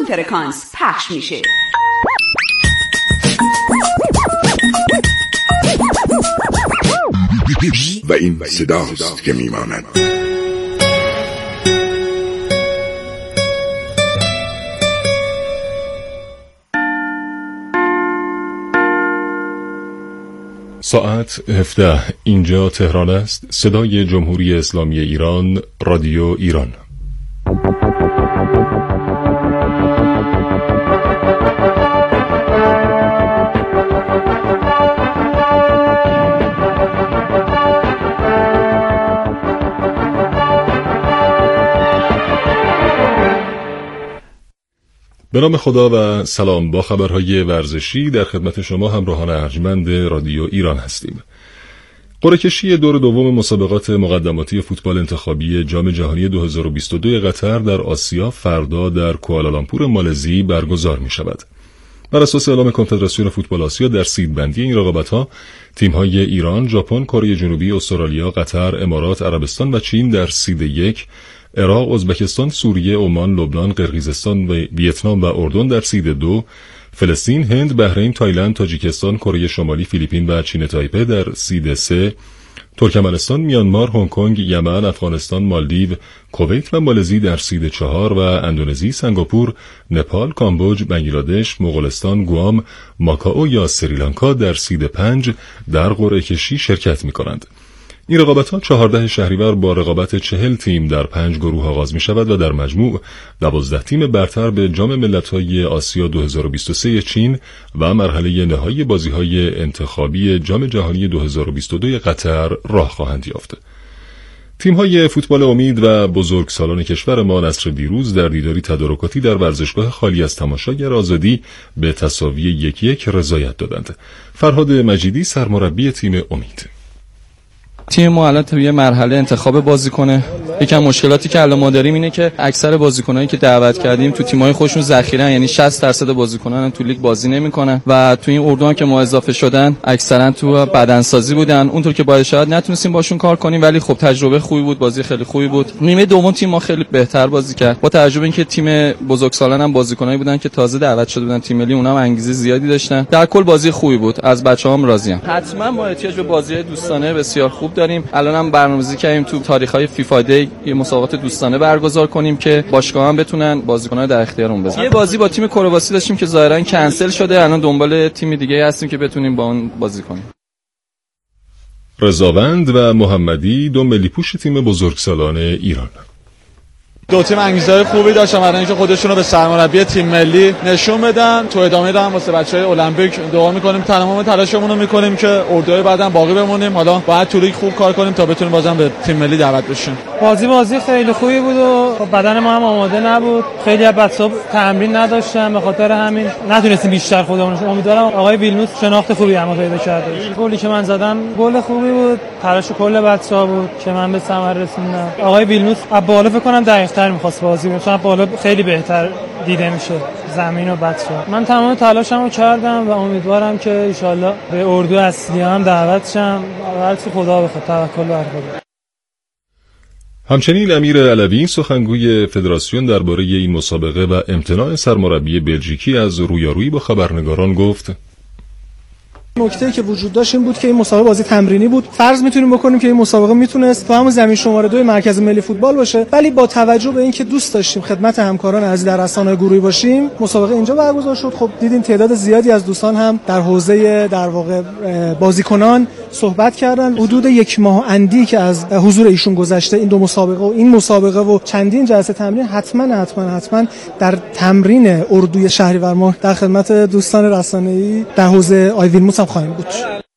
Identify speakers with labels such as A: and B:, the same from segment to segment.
A: فرکانس پخش میشه.
B: و این صداست که میماند.
C: ساعت 17 اینجا تهران است. صدای جمهوری اسلامی ایران، رادیو ایران. به نام خدا و سلام. با خبرهای ورزشی در خدمت شما همراهان ارجمند رادیو ایران هستیم. قرعه کشی دور دوم مسابقات مقدماتی فوتبال انتخابی جام جهانی 2022 قطر در آسیا فردا در کوالالامپور مالزی برگزار می شود. بر اساس اعلام کنفدراسیون فوتبال آسیا در سیدبندی این رقابت‌ها تیم‌های ایران، ژاپن، کره جنوبی، استرالیا، قطر، امارات، عربستان و چین در سید 1، عراق، ازبکستان، سوریه، عمان، لبنان، قرقیزستان و ویتنام و اردن در سید 2، فلسطین، هند، بحرین، تایلند، تاجیکستان، کره شمالی، فیلیپین و چین تایپه در سید 3، ترکمنستان، میانمار، هنگ کنگ، یمن، افغانستان، مالدیو، کویت و مالزی در سید 4 و اندونزی، سنگاپور، نپال، کامبوج، بنگلادش، مغولستان، گوام، ماکائو یا سریلانکا در سید 5 در قرعه کشی شرکت می‌کنند. این رقابت‌ها 14 شهریور با رقابت 40 تیم در 5 گروه آغاز می شود و در مجموع 12 تیم برتر به جام ملت‌های آسیا 2023 چین و مرحله نهایی بازی‌های انتخابی جام جهانی 2022 قطر راه خواهند یافت. تیم‌های فوتبال امید و بزرگسالان کشور ما نصر دیروز در دیداری تدارکاتی در ورزشگاه خالی از تماشاگر آزادی به تساوی 1-1 رضایت دادند. فرهاد مجیدی سرمربی تیم امید:
D: تیم ما الان توی مرحله انتخاب بازیکنه. یکم مشکلاتی که الان ما داریم اینه که اکثر بازیکنایی که دعوت کردیم تو تیم‌های خودشون ذخیره‌ن، یعنی 60% بازیکنان تو لیگ بازی نمی‌کنن و تو این اردوام که ما اضافه شدن اکثرا تو بدنسازی بودن. اونطور که باید شاید نتونستیم باشون کار کنیم، ولی خب تجربه خوبی بود، بازی خیلی خوبی بود. نیمه دوم تیم ما خیلی بهتر بازی کرد، با توجه به اینکه تیم بزرگسالان هم بازیکنایی بودن که تازه دعوت شده بودن تیم ملی، اونها هم انگیزه زیادی داشتن. در کل بازی خوبی بود، از بچه‌هام راضی‌ام. حتما ما احتیاج به بازی‌های دوستانه بسیار خوب داریم. الانم برنامه‌ریزی کردیم تو تاریخ‌های فیفا دی یه مسابقات دوستانه برگزار کنیم که باشگاه‌ها هم بتونن بازیکن‌ها در اختیارمون بذارن. یه بازی با تیم کرواسی داشتیم که ظاهراً کنسل شده، الان دنبال تیم دیگه هستیم که بتونیم با اون بازی کنیم.
C: رضاوند و محمدی دو ملی پوش تیم بزرگسالان ایران.
E: دو تیم انگیزه خوبی داشتن برای اینکه خودشونو به سرمربی تیم ملی نشون بدن. تو ادامه هم واسه بچهای المپیک دعا می‌کنیم، تمام تلاشمون رو می‌کنیم که اردوهای بعداً باقی بمونیم. حالا باید تو لیگ خوب کار کنیم تا بتونیم بازم به تیم ملی دعوت بشیم.
F: بازی خیلی خوبی بود و بدن ما هم آماده نبود. خیلی از بچه‌ها تمرین نداشتن، به خاطر همین نتونستیم بیشتر خودمون. امیدوارم آقای ویلموت شناخت خوبی هم پیدا کرده. گلی که من زدم گل خوبی بود، تلاش کل بچه‌ها بود که من به ثمر رسوندم. آقای ویلموت از بالا فکر کنم دقیق‌تر می‌خواست بازی کنه، چون بالا خیلی بهتر دیده میشه زمین و بچه‌ها. من تمام تلاشمو کردم و امیدوارم که ان شاءالله به اردو اصلی هم دعوت شم. هرچی خدا بخواد، توکل بر خدا.
C: همچنین امیر علوی سخنگوی فدراسیون درباره این مسابقه و امتناع سرمربی بلژیکی از رویارویی با خبرنگاران گفت:
G: نکته‌ای که وجود داشت این بود که این مسابقه بازی تمرینی بود. فرض میتونیم بکنیم که این مسابقه میتونست تو همون زمین شماره 2 مرکز ملی فوتبال باشه، ولی با توجه به اینکه دوست داشتیم خدمت همکاران عزیز در رسانه‌های گروهی باشیم، مسابقه اینجا برگزار شد. خب دیدیم تعداد زیادی از دوستان هم در حوزه در واقع بازیکنان صحبت کردن. حدود 1 ماه اندی که از حضور ایشون گذشته، این دو مسابقه و این مسابقه و چندین جلسه تمرین حتما در تمرین اردوی شهریور ماه در خدمت دوستان رسانه‌ای در حوزه آیویلموس خواهیم بود.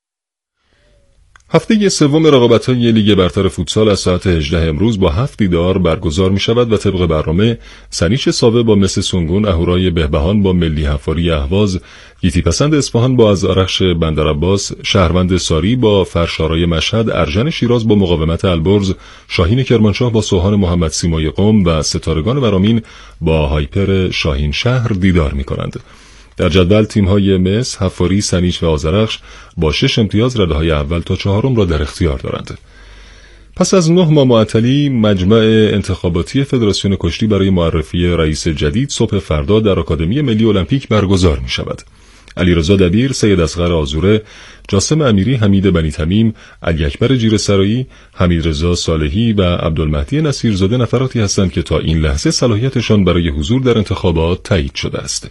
C: هفته سوم رقابت‌های لیگ برتر فوتسال از ساعت 18 امروز با 7 دیدار برگزار می‌شود و طبق برنامه سنیچ ساوه با مس سنگون، اهورای بهبهان با ملی حفاری اهواز، گیتی پسند اصفهان با ازارخش بندرعباس، شهروند ساری با فرشارای مشهد، ارژن شیراز با مقاومت البرز، شاهین کرمانشاه با سوهان محمد سیمای قم و ستارگان ورامین با هایپر شاهین شهر دیدار می‌کنند. در جدول تیم‌های مس، حفاری، سنیچ و آذرخش با 6 امتیاز رده‌های اول تا 4 را در اختیار دارند. در جدول تیم‌های مس، حفاری، سنیچ و آذرخش با 6 امتیاز رده‌های اول تا 4 را در اختیار دارند. در جدول تیم‌های مس، حفاری، سنیچ و آذرخش با 6 امتیاز رده‌های اول تا 4 را در اختیار دارند. پس از 9 ماه معطلی، مجمع انتخاباتی فدراسیون کشتی برای معرفی رئیس جدید صبح فردا در آکادمی ملی المپیک برگزار می شود. علیرضا دبیر، سید اصغر آذوره، جاسم امیری، حمید بنی تمیم، علی اکبر جیره سرایی، حمیدرضا صالحی و عبدالمهدی نصیرزاده نفراتی هستند که تا این لحظه صلاحیتشان برای حضور در انتخابات تایید شده است.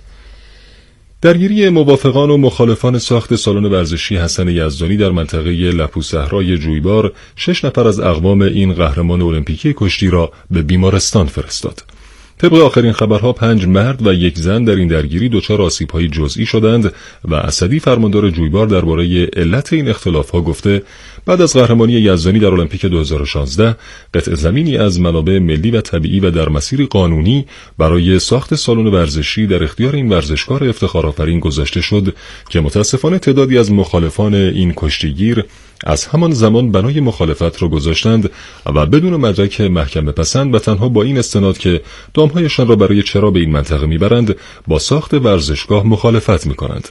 C: درگیری موافقان و مخالفان ساخت سالن ورزشی حسن یزدانی در منطقه لپوصحرای جویبار 6 نفر از اقوام این قهرمان المپیکی کشتی را به بیمارستان فرستاد. طبق آخرین خبرها 5 مرد و 1 زن در این درگیری دچار آسیب‌های جزئی شدند و اسدی، فرماندار جویبار، درباره علت این اختلاف‌ها گفته بعد از قهرمانی یزدانی در المپیک 2016 قطع زمینی از منابع ملی و طبیعی و در مسیر قانونی برای ساخت سالن ورزشی در اختیار این ورزشکار افتخارآفرین گذاشته شد که متاسفانه تعدادی از مخالفان این کشتیگیر از همان زمان بنای مخالفت را گذاشتند و بدون مدرک محکمه پسند و تنها با این استناد که دامهایشان را برای چرا به این منطقه میبرند با ساخت ورزشگاه مخالفت میکنند.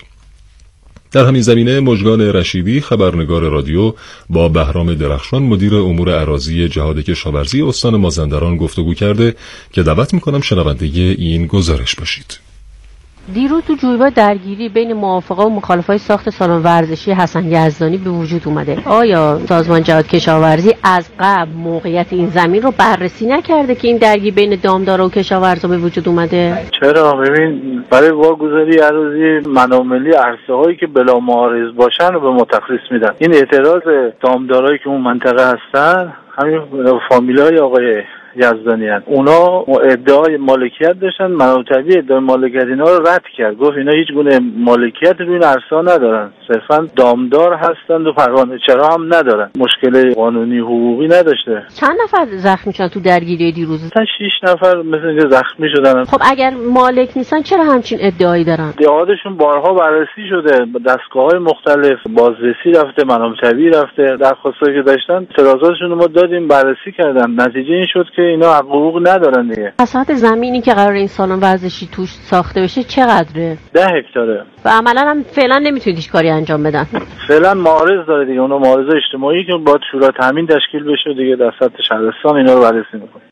C: در همین زمینه مژگان رشیدی، خبرنگار رادیو، با بهرام درخشان، مدیر امور اراضی جهاد کشاورزی استان مازندران گفتگو کرده که دعوت میکنم شنونده این گزارش باشید.
A: دیروز تو جویبار درگیری بین موافقا و مخالفای ساخت سالن ورزشی حسن یزدانی به وجود اومده. آیا سازمان جهاد کشاورزی از قبل موقعیت این زمین رو بررسی نکرده که این درگیری بین دامدارا و کشاورزا به وجود اومده؟
H: چرا؟ ببین، برای واگذاری اراضی مناملی عرصه‌هایی که بلا معارض باشن رو به متخصص میدن. این اعتراض دامدارایی که اون منطقه هستن همین فامیلای آقای یزدانی هست. اونا ادعای مالکیت داشتن، مناطبی ادعای مالکیت اینا رو رد کرد، گفت اینا هیچ گونه مالکیت روی این عرصه‌ها ندارن، صرفا دامدار هستند و پروانه چرا هم ندارن، مشکل قانونی حقوقی نداشته.
A: چند نفر زخمی شدن تو درگیری دیروز؟
H: تا 6 نفر مثل اینکه زخمی شدن.
A: خب اگر مالک نیستن چرا همچین ادعایی دارن؟
H: ادعاشون بارها بررسی شده، دستگاه‌های مختلف بازرسی رفته، مناطبی رفته، درخواستایی که داشتن اعتراضاتشون رو ما دادیم، بررسی کردن، نتیجه این شد که اینا حقوق ندارن دیگه. مساحت
A: زمینی که قرار این سالن ورزشی توش ساخته بشه چقدره؟
H: 10 هکتاره.
A: و عملاً هم فعلا نمیتونید هیچ کاری انجام بدن.
H: فعلا معارض داره دیگه، اونا معارض اجتماعی که باید شورای تامین تشکیل بشه دیگه، در سطح شهرستان اینا رو بررسی میکنه.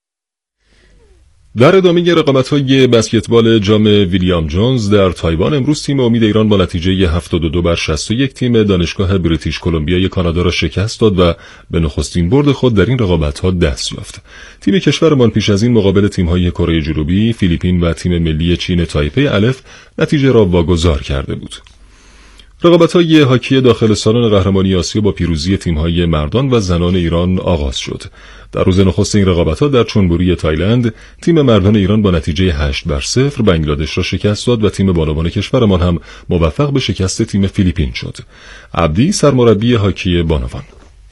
C: در ادامه رقابت‌های بسکتبال جام ویلیام جونز در تایوان، امروز تیم امید ایران با نتیجه 72-61 تیم دانشگاه بریتیش کلمبیا کانادا را شکست داد و به نخستین برد خود در این رقابت‌ها دست یافت. تیم کشورمان پیش از این مقابل تیم‌های کره جنوبی، فیلیپین و تیم ملی چین تایپی الف نتیجه را واگذار کرده بود. رقابت‌های هاکی داخل سالن قهرمانی آسیا با پیروزی تیم‌های مردان و زنان ایران آغاز شد. در روز نخست این رقابت‌ها در چونبوری تایلند، تیم مردان ایران با نتیجه 8-0 بنگلادش را شکست داد و تیم بانوان کشورمان هم موفق به شکست تیم فیلیپین شد. عبدی، سرمربی هاکی بانوان: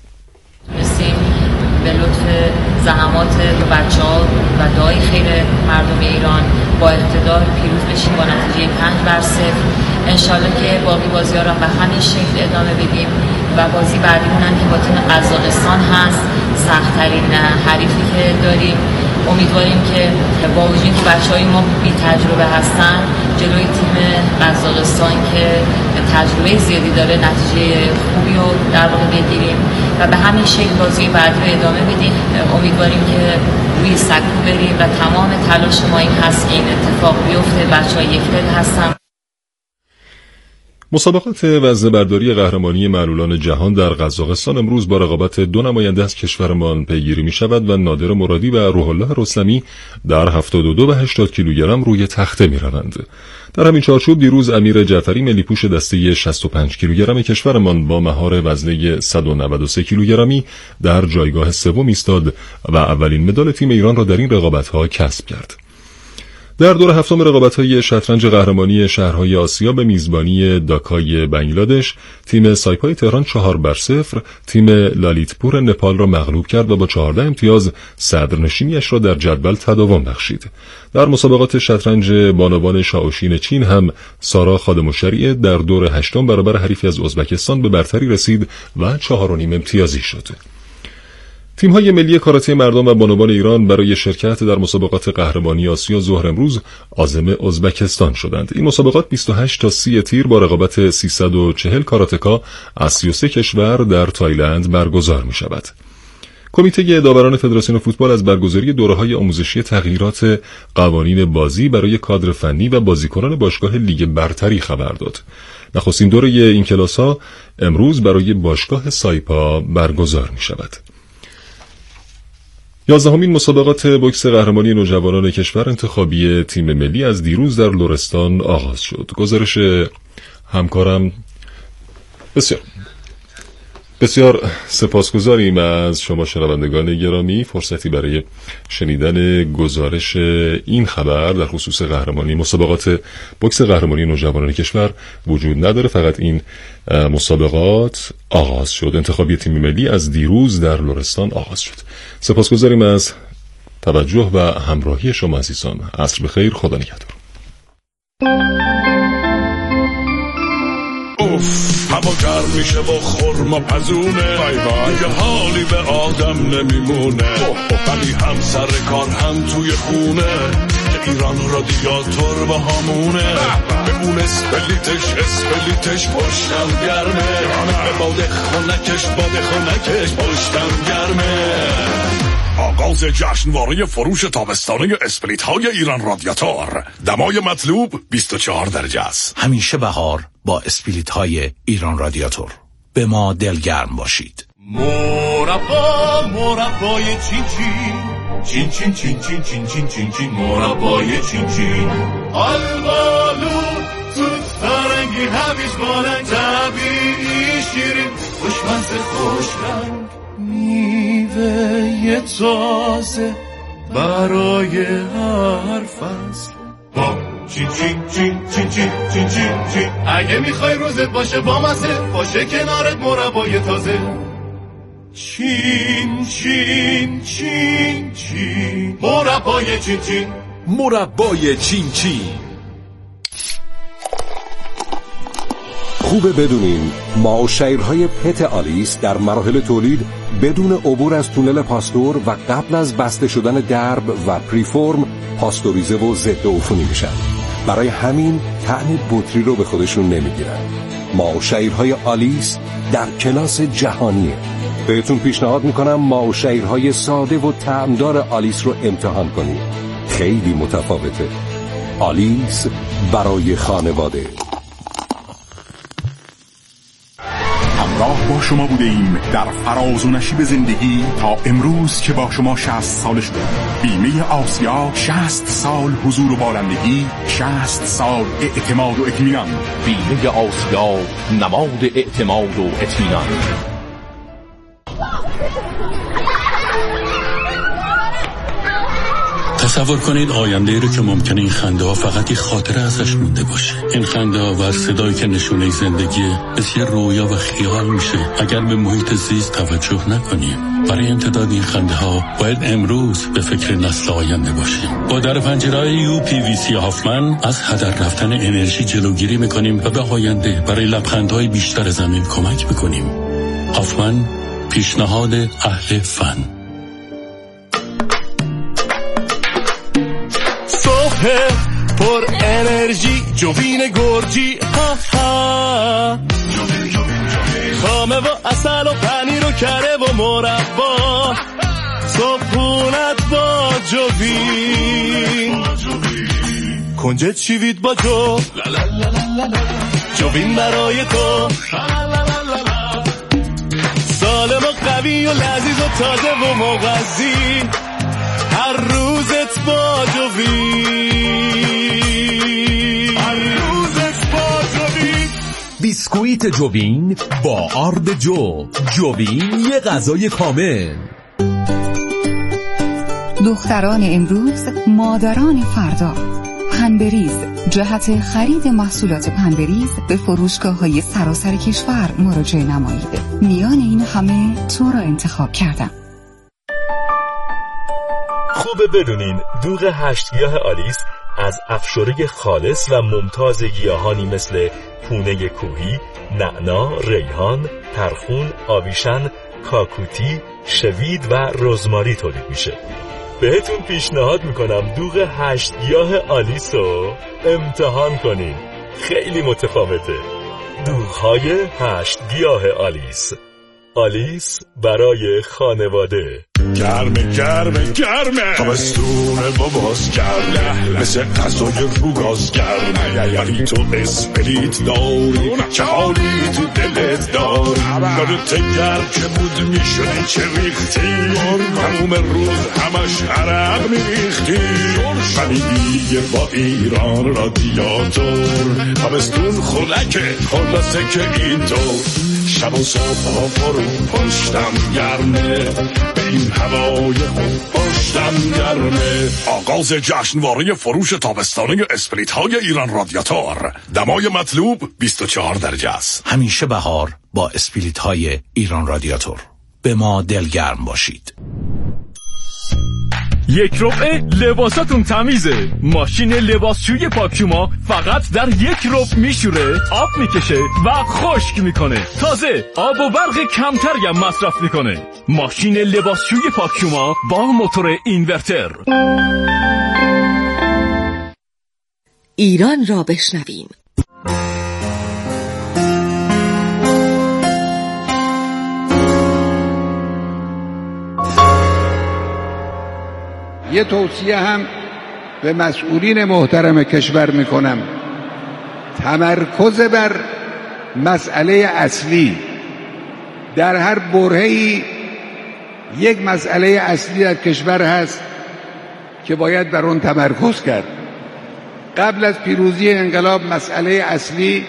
I: به لطف زحمات بچه‌ها و دعای خیر مردم ایران با اقتدار پیروز بشیم با نتیجه 5-0. انشالله که باقی بازی‌ها را به همین شکل ادامه بدیم و بازی بعدیمون هم که با تیم قزاقستان هست، سخت‌ترین حریفی که داریم. امیدواریم که با وجود که بچه‌های ما بی تجربه هستن، جلوی تیم قزاقستان که تجربه زیادی داره نتیجه خوبی رو در واقع بگیریم و به همین شکل بازی بعدی رو ادامه بدیم. امیدواریم که روی سکو بریم و تمام تلاش ما این هست که این اتفاق بیفته. بچه‌ها یکدل هستن.
C: مسابقات وزنه‌برداری قهرمانی معلولان جهان در قزاقستان امروز با رقابت 2 نماینده از کشورمان پیگیری می شود و نادر مرادی و روح الله رستمی در 72 و 80 کیلوگرم روی تخته می روند. در همین چارچوب دیروز امیر جعفری ملیپوش دسته 65 کیلوگرم کشورمان با مهار وزنه 193 کیلوگرمی در جایگاه سوم ایستاد و اولین مدال تیم ایران را در این رقابت‌ها کسب کرد. در دور هفتم رقابت‌های شطرنج قهرمانی شهرهای آسیا به میزبانی داکای بنگلادش، تیم سایپای تهران 4-0 تیم لالیتپور نپال را مغلوب کرد و با 14 امتیاز صدرنشینیش را در جدول تداوم بخشید. در مسابقات شطرنج بانوان شاوشین چین هم سارا خادم‌الشریعه در دور هشتم برابر حریفی از ازبکستان به برتری رسید و 4.5 امتیازی شد. تیم‌های ملی کاراته مردان و بانوان ایران برای شرکت در مسابقات قهرمانی آسیا ظهر امروز عازم ازبکستان شدند. این مسابقات 28 تا 30 تیر با رقابت 340 کاراتکا از 33 کشور در تایلند برگزار می‌شود. کمیته داوران فدراسیون فوتبال از برگزاری دوره‌های آموزشی تغییرات قوانین بازی برای کادر فنی و بازیکنان باشگاه لیگ برتری خبر داد. نخستین دوره این کلاس‌ها امروز برای باشگاه سایپا برگزار می‌شود. 11مین مسابقات بوکس قهرمانی نوجوانان کشور انتخابی تیم ملی از دیروز در لرستان آغاز شد. گزارش همکارم. بسیار سپاسگزاریم از شما شنوندگان گرامی. فرصتی برای شنیدن گزارش این خبر در خصوص قهرمانی مسابقات بوکس قهرمانی نوجوانان کشور وجود نداره. فقط این مسابقات آغاز شد. انتخابی تیم ملی از دیروز در لرستان آغاز شد. سپاسگزاریم از توجه و همراهی شما عزیزان. عصر بخیر. خدا نگهدار.
J: هوا گرم میشه با خرما پزونه، دیگه حالی به آدم نمیمونه، ولی هم سر کار هم توی خونه که ایران رادیاتور با همونه. به اون اسپلیتش پشتم گرمه، به باد خونکش پشتم گرمه. آغاز جشنواره فروش تابستانه اسپلیت های ایران رادیاتور. دمای مطلوب 24 درجه است.
K: همیشه بهار با اسپلیت های ایران رادیاتور. به ما دلگرم باشید.
J: مربای چین چین مربای چین آلبالو توت فرنگی هویج بالنگ طبیعی شیرین خوش رنگ میوه تازه برای هر فصل. با چین اگه میخوای روزت باشه با مزه، باشه کنارت مربای تازه. چین مربای چین
L: مربای چین. خوبه بدونین ماوشیرهای پت آلیس در مراحل تولید بدون عبور از تونل پاستور و قبل از بسته شدن درب و پریفورم پاستوریزه و ضد عفونی میشن. برای همین طعم بطری رو به خودشون نمیگیرن. ماوشیرهای آلیس در کلاس جهانیه. بهتون پیشنهاد میکنم ماوشیرهای ساده و طعمدار آلیس رو امتحان کنید. خیلی متفاوته. آلیس برای خانواده.
M: همراه با شما بوده ایم در فراز و نشیب زندگی تا امروز که با شما 60 سال شده. بیمه آسیا 60 سال حضور و بالندگی، 60 سال اعتماد و اطمینان.
N: بیمه آسیا نماد اعتماد و اطمینان.
O: تصور کنید آینده رو که ممکنه این خنده ها فقط یک خاطره ازش مونده باشه. این خنده ها و صدایی که نشونه زندگیه مثل رویا و خیال میشه اگر به محیط زیست توجه نکنیم. برای امتداد این خنده ها باید امروز به فکر نسل آینده باشیم. با در پنجره‌های UPVC هافمن از هدر رفتن انرژی جلوگیری میکنیم و به آینده برای لبخندهای بیشتر زمین کمک میکنیم. هافمن، پیشنهاد اهل فن.
J: پر انرژی جوین گرجی خامه و اصل و پنیر و کره و مربا، صبحونت با جوین، کنجد شیوید با جوین برای تو، سالم و قوی و لذیذ و تازه و مغذی، هر روزت با جوین.
L: بیسکویت جوین با آرد جوین یه غذای کامل.
P: دختران امروز، مادران فردا. پنبریز، جهت خرید محصولات پنبریز به فروشگاه‌های سراسر کشور مراجعه نمایید. میان این همه تو را انتخاب کردم.
Q: خوبه بدونین دوغ 8 گیاه آلیس از افشوره خالص و ممتاز گیاهانی مثل پونه کوهی، نعنا، ریحان، ترخون، آویشن، کاکوتی، شوید و رزماری تولید میشه. بهتون پیشنهاد میکنم دوغ 8 گیاه آلیس رو امتحان کنین. خیلی متفاوته. دوغ‌های 8 گیاه آلیس. آلیس برای خانواده.
J: گرمه گرمه گرمه تابستونه باباز گرمه مثل غذای رو گاز گرمه ولی تو اسپریت داری که حالی تو دلت داری یادت گرم که بود میشدی چه ریختی تموم روز همش عرق میریختی ولی دیگه با ایران رادیاتور تابستون خنکه خلاصه که اینطور شب و صبح ها فرو پشتم گرمه به این هوای خوب پشتم گرمه. آغاز جشنواره فروش تابستانه اسپریت های ایران رادیاتور. دمای مطلوب 24 درجه است.
K: همیشه بهار با اسپریت های ایران رادیاتور. به ما دلگرم باشید.
R: یک ربع لباساتون تمیزه. ماشین لباسشوی پاکیوما فقط در یک ربع میشوره، آب میکشه و خشک میکنه. تازه آب و برق کمتری هم مصرف میکنه. ماشین لباسشوی پاکیوما با موتور اینورتر.
S: ایران را بشنویم.
T: یه توصیه هم به مسئولین محترم کشور میکنم، تمرکز بر مسئله اصلی. در هر برهه‌ای یک مسئله اصلی در کشور هست که باید بر اون تمرکز کرد. قبل از پیروزی انقلاب مسئله اصلی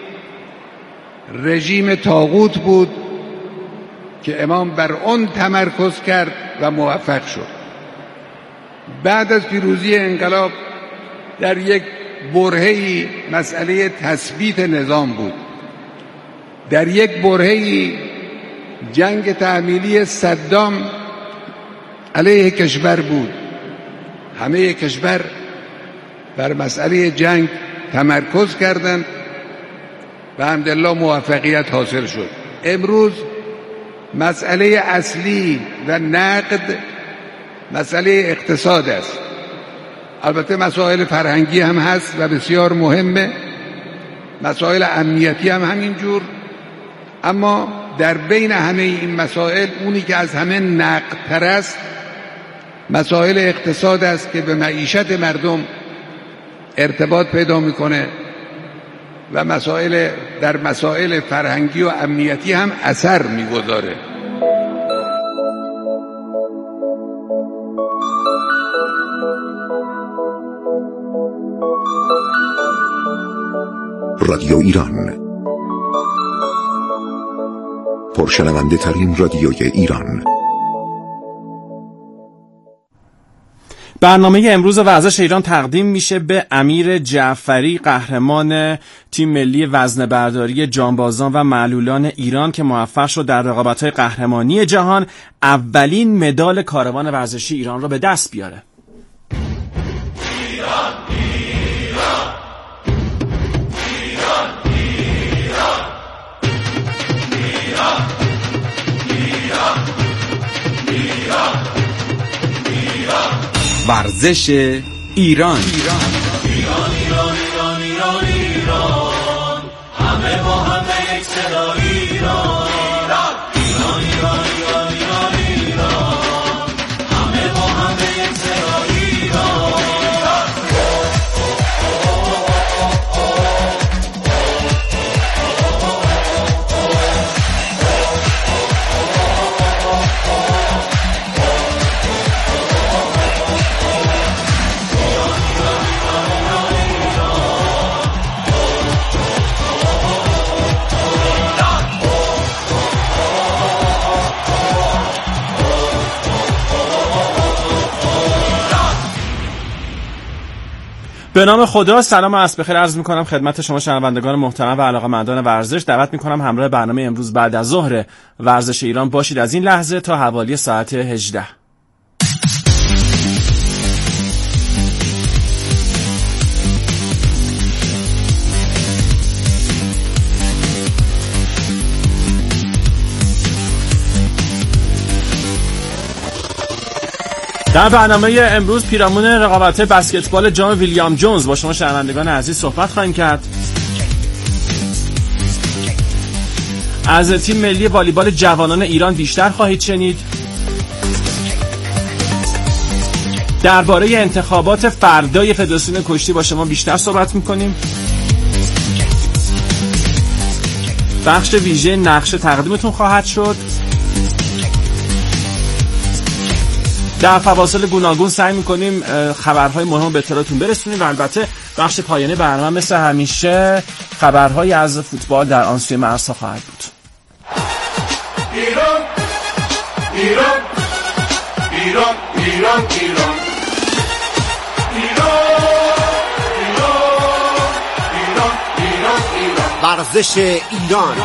T: رژیم طاغوت بود که امام بر اون تمرکز کرد و موفق شد. بعد از پیروزی انقلاب در یک برهه‌ای مسئله تثبیت نظام بود. در یک برهه‌ای جنگ تحمیلی صدام علیه کشور بود. همه کشور بر مسئله جنگ تمرکز کردند و الحمدلله موفقیت حاصل شد. امروز مسئله اصلی و نقد مسئله اقتصاد است. البته مسائل فرهنگی هم هست و بسیار مهمه، مسائل امنیتی هم همینجور، اما در بین همه این مسائل اونی که از همه نقدتر است مسائل اقتصاد است که به معیشت مردم ارتباط پیدا میکنه و در مسائل فرهنگی و امنیتی هم اثر میگذاره.
B: رادیو ایران، پرشنونده ترین رادیوی ایران. برنامه امروز ورزش ایران تقدیم میشه به امیر جعفری، قهرمان تیم ملی وزنه‌برداری جانبازان و معلولان ایران که موفق شد در رقابت‌های قهرمانی جهان اولین مدال کاروان ورزشی ایران را به دست بیاره.
U: ورزش ایران.
J: همه با همه یک صدا ایران. همه با همه یک صدا ایران.
B: به نام خدا، سلام و عصر بخیر عرض میکنم خدمت شما شنوندگان محترم و علاقه‌مندان ورزش. دعوت میکنم همراه برنامه امروز بعد از ظهر ورزش ایران باشید از این لحظه تا حوالی ساعت 18. در برنامه امروز پیرامون رقابت بسکتبال جام ویلیام جونز با شما شنوندگان عزیز صحبت خواهیم کرد. از تیم ملی والیبال جوانان ایران بیشتر خواهید شنید. درباره انتخابات فردای فدراسیون کشتی با شما بیشتر صحبت میکنیم. بخش ویژه نقشه تقدیمتون خواهد شد. در فواصل گوناگون سعی میکنیم خبرهای مهم به اطلاعتون برسونیم و البته بخش پایانی برنامه مثل همیشه خبرهایی از فوتبال در آن سوی مرزها خواهد بود.
J: ایران ایران ایران ایران ایران
S: ورزش ایران.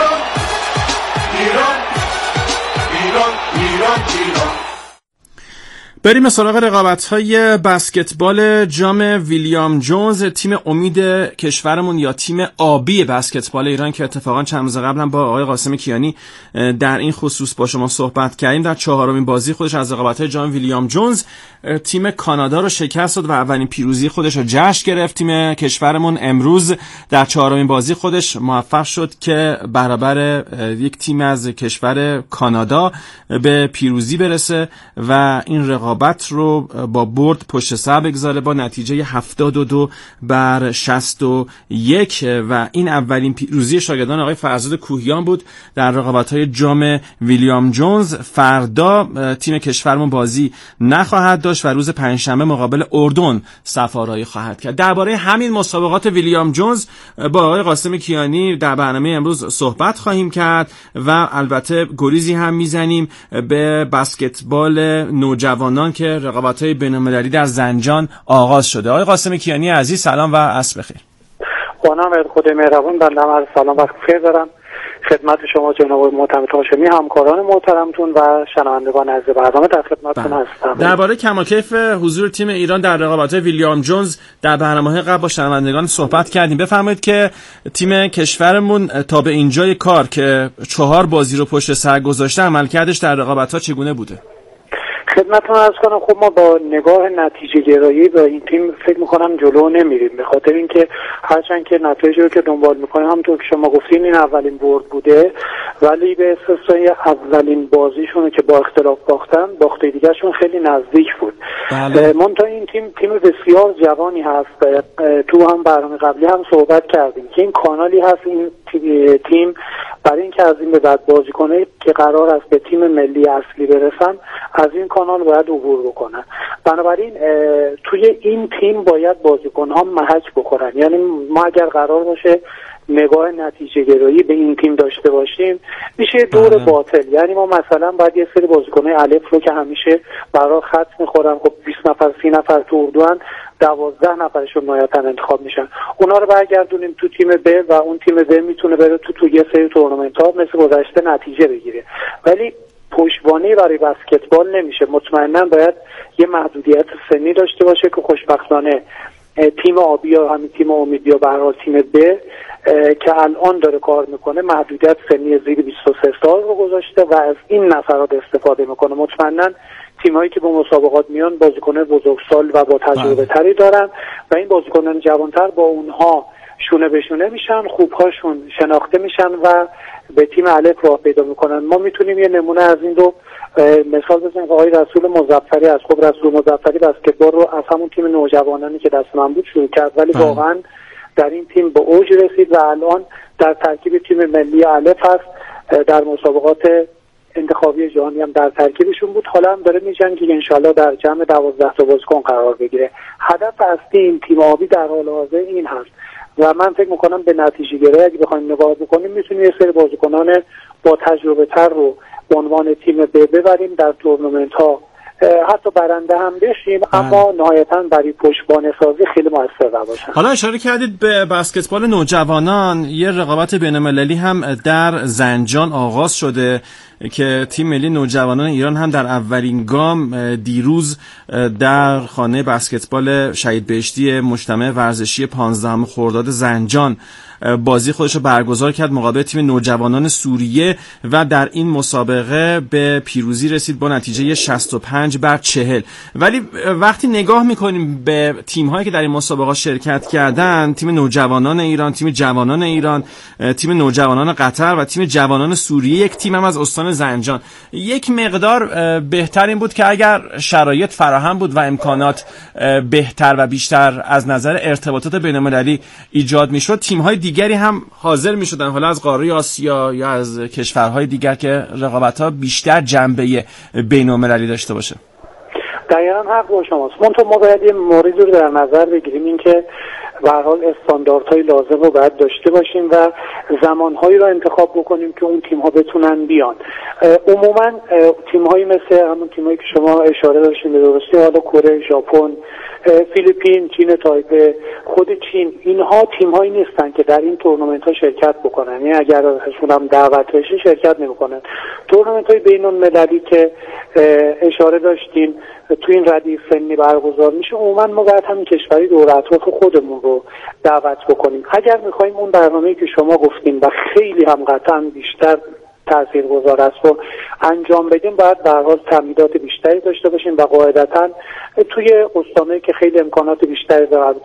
B: بریم سراغ رقابت‌های بسکتبال جام ویلیام جونز. تیم امید کشورمون یا تیم آبی بسکتبال ایران که اتفاقا چند روز قبلا با آقای قاسم کیانی در این خصوص با شما صحبت کردیم، در چهارمین بازی خودش از رقابت‌های جام ویلیام جونز تیم کانادا رو شکست داد و اولین پیروزی خودش رو جشن گرفت. تیم کشورمون امروز در چهارمین بازی خودش موفق شد که برابر یک تیم از کشور کانادا به پیروزی برسه و این رقابت رو با برد پشت سر بگذاره با نتیجه 72-61 و این اولین پیروزی شاگردان آقای فرزاد کوهیان بود در رقابت‌های جام ویلیام جونز. فردا تیم کشورمون بازی نخواهد داشت و روز پنجشنبه مقابل اردن صف‌آرایی خواهد کرد. درباره همین مسابقات ویلیام جونز با آقای قاسم کیانی در برنامه امروز صحبت خواهیم کرد و البته گریزی هم میزنیم به بسکتبال نوجوانان که رقابت‌های بین‌المللی در زنجان آغاز شده. آقای قاسم کیانی عزیز سلام و عصر بخیر.
V: با نام خدای مهربان بنده عرض سلام و خیر دارم خدمت شما جناب محترم هاشمی، همکاران محترمتون و شنوندگان عزیز برنامه در خدمتتون هستم.
B: درباره کم و کیف حضور تیم ایران در رقابت‌های ویلیام جونز در برنامه‌های قبل با شنوندگان صحبت کردیم. بفرمایید که تیم کشورمون تا به اینجای کار که 4 بازی رو پشت سر گذاشته عملکردش در رقابت‌ها چگونه بوده؟
V: خدمتتون عرض کنم خب ما با نگاه نتیجه گرایی با این تیم فکر میکنم جلو نمیریم، به خاطر اینکه هرچند که نتایجی رو که دنبال میکنیم همونطور که شما گفتین این اولین برد بوده، ولی به استثنای اولین بازیشون که با اختلاف باختن، باخته دیگهشون خیلی نزدیک بود. منتها این تیم بسیار جوانی هست. تو هم برنامه قبلی هم صحبت کردیم که این کانالی هست این تیم برای اینکه از این به بعد بازیکنایی که قرار است به تیم ملی اصلی برسن از این کانال باید عبور بکنن. بنابراین توی این تیم باید بازیکن‌ها محک بخورن. یعنی ما اگر قرار باشه نگاه نتیجه گرایی به این تیم داشته باشیم میشه دور باطل. یعنی ما مثلا باید یه سری بازیکن‌های الف رو که همیشه برای خط می‌خورن، خب 20 نفر 30 نفر تو اردوان 12 نفرشون نهایتاً انتخاب میشن، اونا رو برگردونیم تو تیم ب و اون تیم ب میتونه بره تو یه سری تورنمنت‌ها مثل گذشته نتیجه بگیره. ولی پشتوانه برای بسکتبال نمیشه. مطمئناً باید یه محدودیت سنی داشته باشه که خوشبختانه تیم آبی یا همین تیم امید یا به هر حال تیم ب که الان داره کار میکنه محدودیت سنی زیر 23 سال رو گذاشته و از این نفرات استفاده میکنه. مطمئناً تیمایی که به مسابقات میان بازیکنان بزرگسال و با تجربه تری دارن و این بازیکنان جوانتر با اونها شونه به شونه میشن، خوبهاشون شناخته میشن و به تیم الف راه پیدا میکنن. ما میتونیم یه نمونه از این رو مثال بزنیم. آقای رسول مظفری از خب رسول مظفری بسکتبال رو از همون تیم نوجوانانی که دست من بود شروع کرد، ولی واقعا در این تیم به اوج رسید و الان در ترکیب تیم ملی الف هست. در مسابقات انتخابی جهانی هم در ترکیبشون بود. حالا هم داره میجنگه که انشالله در جمع 12 تا بازیکن قرار بگیره. هدف اصلی این تیم آبی در حال حاضر این هست و من فکر میکنم به نتیجه گیری اگه بخوایم نگاه بکنیم میتونیم یه سری بازیکنان با تجربه تر رو به عنوان تیم ببریم در تورنمنت ها، حتی برنده هم بشیم، اما نهایتاً برای پشتبانه سازی خیلی موثر نباشن.
B: حالا اشاره کردید به بسکتبال نوجوانان، یه رقابت بین‌المللی هم در زنجان آغاز شده که تیم ملی نوجوانان ایران هم در اولین گام دیروز در خانه بسکتبال شهید بهشتی مجتمع ورزشی 15 خرداد زنجان بازی خودش رو برگزار کرد مقابل تیم نوجوانان سوریه و در این مسابقه به پیروزی رسید با نتیجه 35-40. ولی وقتی نگاه میکنیم به تیم‌هایی که در این مسابقه شرکت کردن، تیم نوجوانان ایران، تیم جوانان ایران، تیم نوجوانان قطر و تیم جوانان سوریه، یک تیم هم از استان زنجان، یک مقدار بهتر این بود که اگر شرایط فراهم بود و امکانات بهتر و بیشتر از نظر ارتباطات بین‌المللی ایجاد میشد، تیم‌های دیگری هم حاضر میشدن، حالا از قاره آسیا یا از کشورهای دیگر، که رقابت‌ها بیشتر جنبه بین‌المللی داشته باشه.
V: دقیقاً حق با شماست. ما باید یه موردی رو در نظر بگیریم، این که به هر حال استانداردهای لازم رو باید داشته باشیم و زمانهایی رو انتخاب بکنیم که اون تیم‌ها بتونن بیان. عموما تیم‌هایی مثل همون تیم‌هایی که شما اشاره داشتین به درستی، حالا کره، ژاپن، فیلیپین، چین تایپه، خود چین، اینها تیم‌هایی نیستن که در این تورنمنت‌ها شرکت بکنن. یعنی اگر ازشون هم دعوت بشه شرکت نمی‌کنن. تورنمنت‌های بین‌المللی که اشاره داشتین تو این ردیف فنی برگزار میشه، عموما ما باید همین کشوری دور اطراف خودمون رو دعوت بکنیم. اگر می‌خوایم اون برنامه‌ای که شما گفتین و خیلی هم قطعاً بیشتر تاثیرگذار است رو انجام بدیم، باید به هر حال تمهیدات بیشتری داشته باشیم و قاعدتاً توی استانایی که خیلی امکانات بیشتری دارن،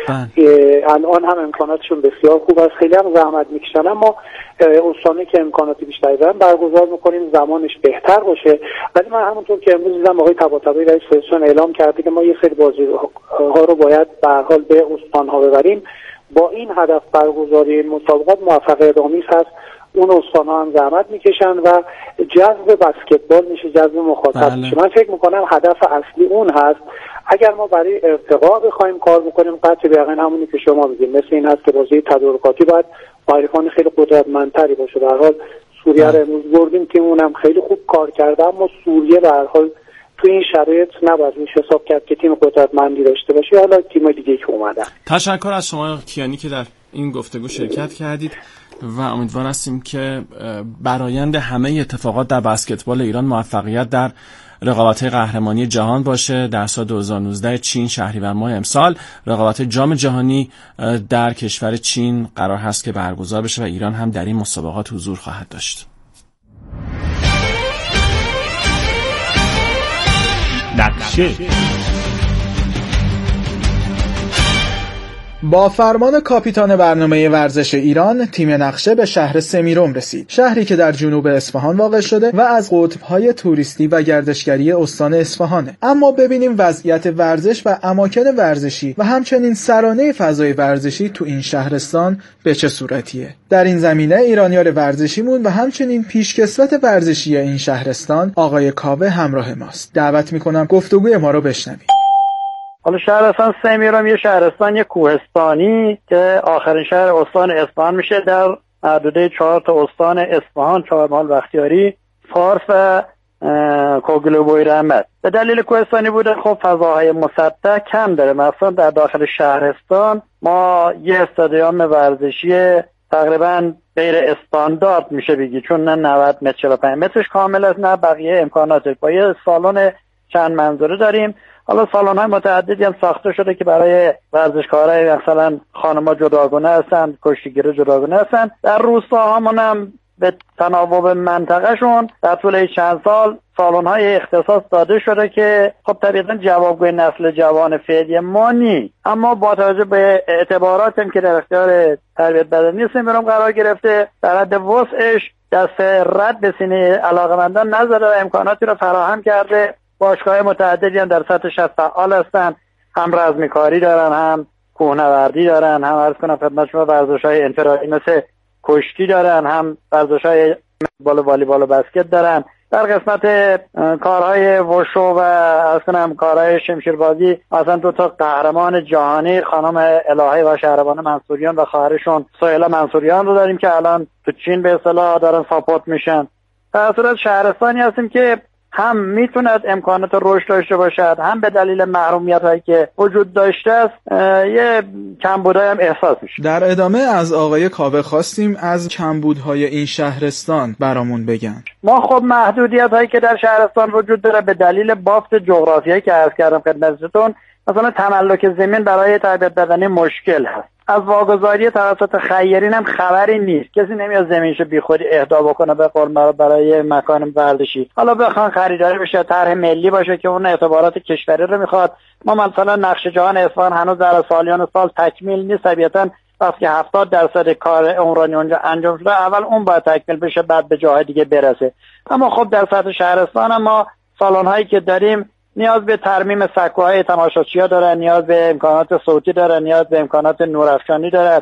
V: الان هم امکاناتشون بسیار خوب است، خیلی هم زحمت میکشن، اما استانایی که امکانات بیشتری دارن برگزار میکنیم زمانش بهتر باشه. ولی من همونطور که امروز دیدم آقای طباطبایی رئیس فدراسیون اعلام کرده که ما یه سری بازی‌ها رو باید به هر حال به استان‌ها ببریم، با این هدف برگزاری مسابقات موفقیت آمیز هست. اون استان‌ها هم زحمت میکشن و جذب بسکتبال میشه، جذب مخاطب میشه. من فکر میکنم هدف اصلی اون هست. اگر ما برای ارتقا بخوایم کار بکنیم، قطع به یقین همونی که شما میگید مثل این هست که بازی تدارکاتی باید حریفان خیلی قدرتمندتری باشه. به هر حال سوریه رو امروز بردیم، تیممون هم خیلی خوب کار کرده، اما سوریه به هر حال تو این شرایط نباید روش حساب کرد که تیم قدرتمندی داشته باشه. حالا تیم دیگه که اومدن.
B: تشکر از شما کیانی که در این گفتگو شرکت کردید و امیدوار هستیم که برآیند همه اتفاقات در بسکتبال ایران موفقیت در رقابت‌های قهرمانی جهان باشه. در سال 2019 چین شهریور ماه امسال رقابت جام جهانی در کشور چین قرار هست که برگزار بشه و ایران هم در این مسابقات حضور خواهد داشت.
D: نقشه
E: با فرمان کاپیتان برنامه ورزش ایران، تیم نقشه به شهر سمیرم رسید. شهری که در جنوب اصفهان واقع شده و از قطب‌های توریستی و گردشگری استان اصفهانه. اما ببینیم وضعیت ورزش و اماکن ورزشی و همچنین سرانه فضای ورزشی تو این شهرستان به چه صورتیه. در این زمینه ایرانیار ورزشیمون و همچنین پیشکسوت ورزشی این شهرستان آقای کاوه همراه ماست. دعوت می‌کنم گفتگوی ما رو بشنوید.
W: حالا شهرستان سمیرم یه شهرستان، یه کوهستانی که آخرین شهر استان اصفهان میشه. در حدود 4 تا استان اصفهان، چهارمحال، بختیاری، فارس و کوگلوبوی رحمت. به دلیل کوهستانی بوده خب فضاهای مسطح کم داره. مثلا در داخل شهرستان ما یه استادیوم ورزشی تقریبا غیر استاندارد میشه بگی، چون نه 90 متر 45 مترش کامل است، نه بقیه امکانات. با یه سالن چند منظوره داریم. حالا سالن‌های متعددی هم ساخته شده که برای ورزشکارای مثلا خانم‌ها جداگانه هستن، کشتیگیرا جداگانه هستن. در روستاهامون هم به تناوب منطقهشون در طول چند سال سالن‌های اختصاص داده شده که خب طبیعتاً جوابگوی نسل جوان فعلی ما نی، اما با توجه به اعتباراتم که در اختیار تربیت بدنی سمیرم قرار گرفته، در حد وسعش دست رد به سینه علاقه‌مندان نذاره و امکاناتی رو فراهم کرده. باشگاه متعددی هم در سطح شهر فعال هستن، هم رزمیکاری دارن، هم کوهنوردی دارن، هم عرض کنم خدمت شما ورزش‌های انفرادی مثل کشتی دارن، هم ورزش‌های والیبال و بسکت دارن. در قسمت کارهای وشو و عرض کنم کارهای شمشیربازی مثلا 2 تا قهرمان جهانی خانم الهی و شهربانو منصوریان و خواهرشون سهیلا منصوریان رو داریم که الان تو چین به اصطلاح دارن ساپورت میشن. در صورت شهرستانی هستیم که هم میتوند امکانات رشد داشته باشد، هم به دلیل محرومیت‌هایی که وجود داشته است یه کمبودهای هم احساس میشه.
E: در ادامه از آقای کاوه خواستیم از کمبودهای این شهرستان برامون بگن.
W: ما خب محدودیت‌هایی که در شهرستان وجود داره به دلیل بافت جغرافیایی که عرض کردم خدمتتون، مثلا تملک زمین برای تربیت بدنی مشکل هست. از واگذاری توسط خیرین هم خبری نیست. کسی نمیاد زمینشو بیخودی اهدا بکنه به قول برای مکان ورزشی. حالا بخوان خریداری بشه، طرح ملی باشه که اون اعتبارات کشوری رو میخواد. ما مثلا نقشه جهان اصفهان هنوز در سالیان سال تکمیل نیست. طبیعتاً وقتی 70% کار عمرانی اونجا انجام شده، اول اون باید تکمیل بشه، بعد به جاهای دیگه برسه. اما خب در سطح شهرستان ما سالن هایی که داریم نیاز به ترمیم سکوهای تماشاچی‌ها داره، نیاز به امکانات صوتی داره، نیاز به امکانات نورافشانی داره.